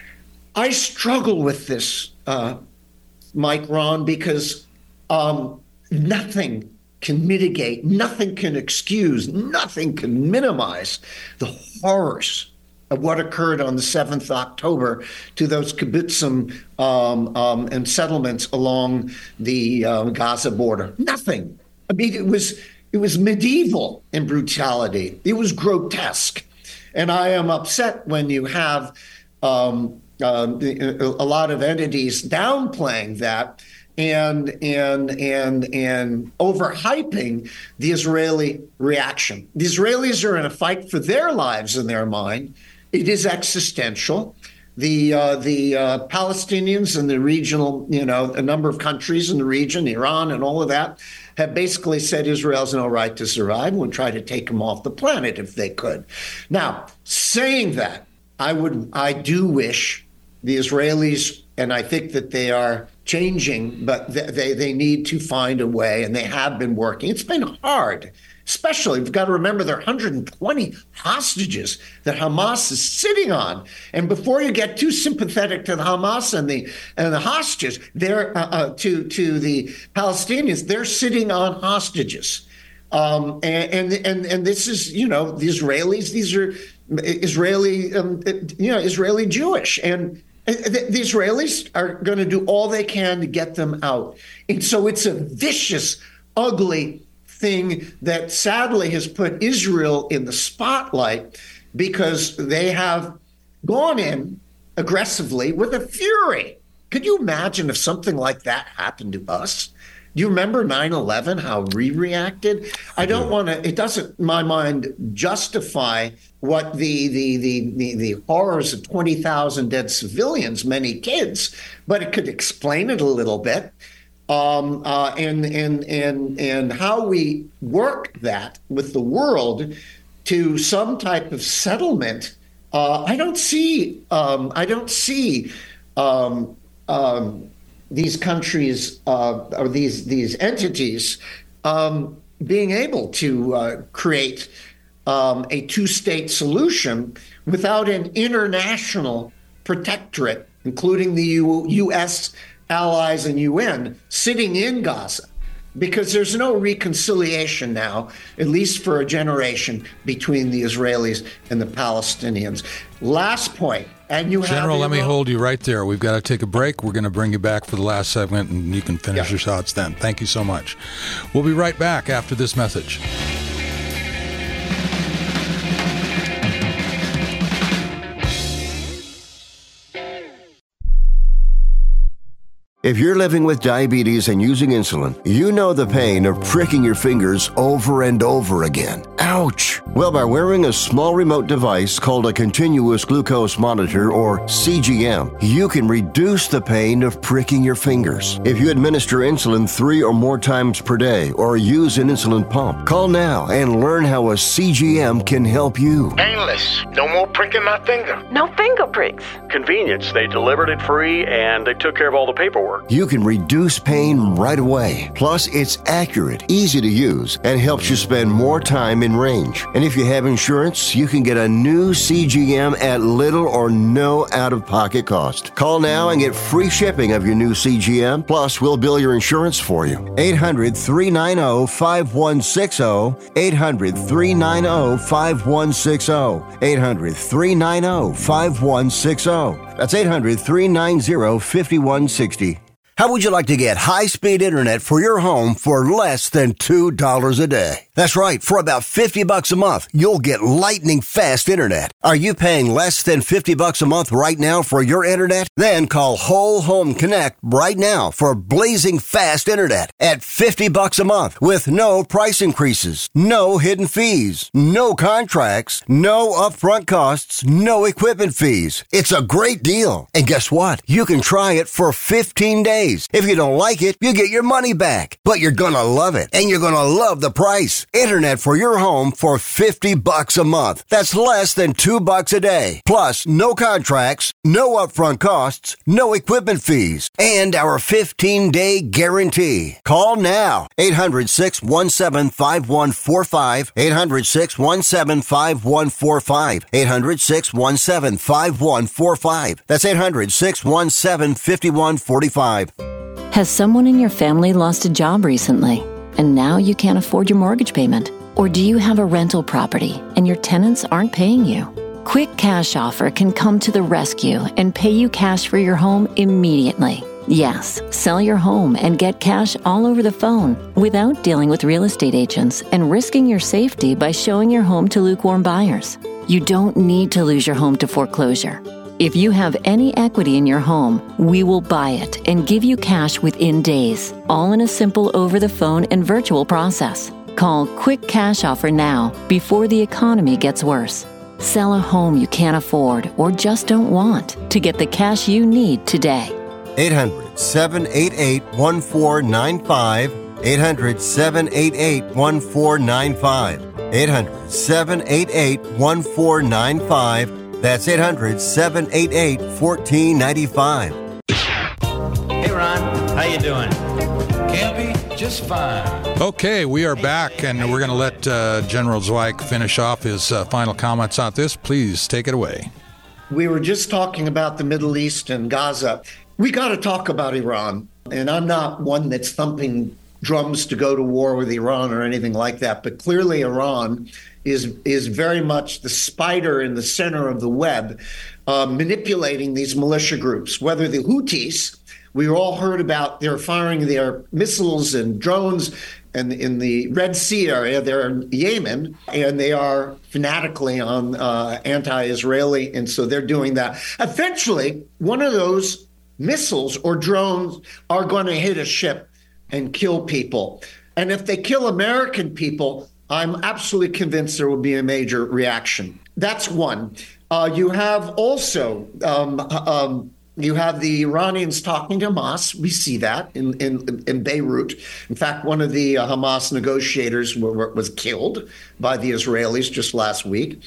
S8: I struggle with this, uh, Mike Ron, because um, nothing can mitigate, nothing can excuse, nothing can minimize the horrors of what occurred on the seventh of October to those kibbutzim um, um, and settlements along the um, Gaza border. Nothing. I mean, it was it was medieval in brutality. It was grotesque. And I am upset when you have um, uh, a lot of entities downplaying that and and and and overhyping the Israeli reaction. The Israelis are in a fight for their lives in their mind. It is existential. The uh, the uh, Palestinians and the regional, you know, a number of countries in the region, Iran and all of that, have basically said Israel has no right to survive and would try to take them off the planet if they could. Now, saying that, I would I do wish the Israelis, and I think that they are changing, but they, they need to find a way, and they have been working. It's been hard, especially, we've got to remember there are one hundred twenty hostages that Hamas is sitting on. And before you get too sympathetic to the Hamas and the and the hostages, they're uh, uh, to to the Palestinians, they're sitting on hostages. Um, and, and and and this is, you know, the Israelis, these are Israeli, um, you know, Israeli Jewish. And the Israelis are going to do all they can to get them out. And so it's a vicious, ugly thing that sadly has put Israel in the spotlight because they have gone in aggressively with a fury. Could you imagine if something like that happened to us? Do you remember nine eleven, how we reacted? I don't want to, it doesn't, in my mind, justify what the, the, the, the, the horrors of twenty thousand dead civilians, many kids, but it could explain it a little bit. Um, uh, and, and, and, and how we work that with the world to some type of settlement. Uh, I don't see, um, I don't see, um, um, these countries uh, or these these entities um, being able to uh, create um, a two-state solution without an international protectorate, including the U- U.S. allies and U N, sitting in Gaza. Because there's no reconciliation now, at least for a generation, between the Israelis and the Palestinians. Last point, and you have
S4: General, let me
S8: Iran-
S4: hold you right there. We've got to take a break. We're going to bring you back for the last segment, and you can finish
S8: Yeah.
S4: your thoughts then. Thank you so much. We'll be right back after this message.
S2: If you're living with diabetes and using insulin, you know the pain of pricking your fingers over and over again. Ouch! Well, by wearing a small remote device called a continuous glucose monitor, or C G M, you can reduce the pain of pricking your fingers. If you administer insulin three or more times per day or use an insulin pump, call now and learn how a C G M can help you.
S21: Painless. No more pricking my finger.
S22: No finger pricks.
S23: Convenience. They delivered it free and they took care of all the paperwork.
S2: You can reduce pain right away. Plus, it's accurate, easy to use, and helps you spend more time in range. And if you have insurance, you can get a new C G M at little or no out-of-pocket cost. Call now and get free shipping of your new C G M. Plus, we'll bill your insurance for you. eight hundred, three nine zero, five one six zero. eight hundred, three nine zero, five one six zero. eight hundred, three nine zero, five one six zero. That's eight hundred, three nine zero, five one six zero. How would you like to get high-speed internet for your home for less than two dollars a day? That's right. For about fifty bucks a month, you'll get lightning fast internet. Are you paying less than fifty bucks a month right now for your internet? Then call Whole Home Connect right now for blazing fast internet at fifty bucks a month with no price increases, no hidden fees, no contracts, no upfront costs, no equipment fees. It's a great deal. And guess what? You can try it for fifteen days. If you don't like it, you get your money back. But you're gonna love it, and you're gonna love the price. Internet for your home for fifty bucks a month. That's less than two bucks a day. Plus, no contracts, no upfront costs, no equipment fees, and our fifteen-day guarantee. Call now. eight hundred, six one seven, five one four five. eight hundred, six one seven, five one four five. eight hundred, six one seven, five one four five. That's eight hundred, six one seven, five one four five.
S24: Has someone in your family lost a job recently, and now you can't afford your mortgage payment? Or do you have a rental property and your tenants aren't paying you? Quick Cash Offer can come to the rescue and pay you cash for your home immediately. Yes, sell your home and get cash all over the phone without dealing with real estate agents and risking your safety by showing your home to lukewarm buyers. You don't need to lose your home to foreclosure. If you have any equity in your home, we will buy it and give you cash within days, all in a simple over-the-phone and virtual process. Call Quick Cash Offer now before the economy gets worse. Sell a home you can't afford or just don't want to get the cash you need today.
S2: eight hundred, seven eight eight, one four nine five. eight hundred, seven eight eight, one four nine five. eight hundred, seven eight eight, one four nine five. That's eight hundred, seven eight eight, one four nine five.
S25: Hey, Ron. How you doing?
S4: Campy, just fine. Okay, we are back, and we're going to let uh, General Zweig finish off his uh, final comments on this. Please take it away.
S8: We were just talking about the Middle East and Gaza. We got to talk about Iran. And I'm not one that's thumping drums to go to war with Iran or anything like that. But clearly Iran is is very much the spider in the center of the web, uh, manipulating these militia groups, whether the Houthis, we all heard about they're firing their missiles and drones and in the Red Sea area, they're in Yemen, and they are fanatically on uh, anti-Israeli, and so they're doing that. Eventually, one of those missiles or drones are going to hit a ship and kill people. And if they kill American people, I'm absolutely convinced there will be a major reaction. That's one. Uh, you have also, um, um, you have the Iranians talking to Hamas. We see that in, in, in Beirut. In fact, one of the uh, Hamas negotiators were, was killed by the Israelis just last week.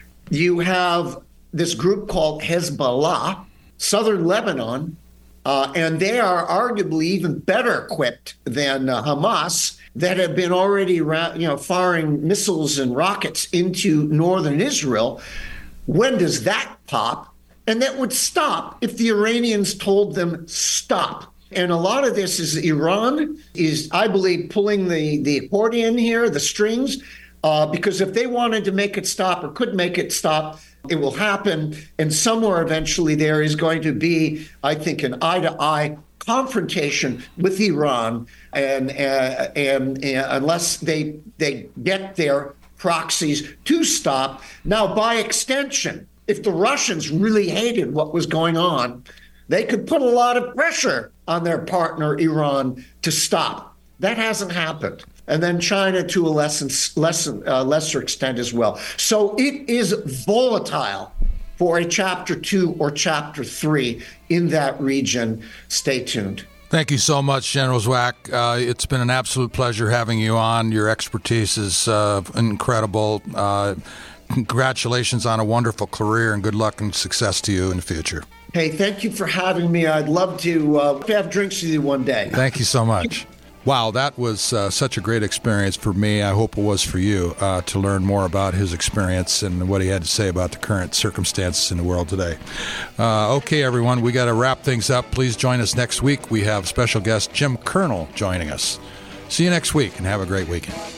S8: You have this group called Hezbollah, southern Lebanon, uh, and they are arguably even better equipped than uh, Hamas, that have been already, you know, firing missiles and rockets into northern Israel. When does that pop? And that would stop if the Iranians told them stop. And a lot of this is Iran is, I believe, pulling the, the accordion here, the strings, uh, because if they wanted to make it stop or could make it stop, it will happen. And somewhere eventually there is going to be, I think, an eye-to-eye confrontation with Iran, and, uh, and, and unless they they get their proxies to stop. Now, by extension, if the Russians really hated what was going on, they could put a lot of pressure on their partner, Iran, to stop. That hasn't happened. and then China to a less, less, uh, lesser extent as well. So it is volatile for a chapter two or chapter three in that region. Stay tuned.
S4: Thank you so much, General Zwack. Uh, it's been an absolute pleasure having you on. Your expertise is uh, incredible. Uh, congratulations on a wonderful career, and good luck and success to you in the future.
S8: Hey, thank you for having me. I'd love to uh, have drinks with you one day.
S4: Thank you so much. Wow, that was uh, such a great experience for me. I hope it was for you uh, to learn more about his experience and what he had to say about the current circumstances in the world today. Uh, okay, everyone, we got to wrap things up. Please join us next week. We have special guest Jim Colonel joining us. See you next week, and have a great weekend.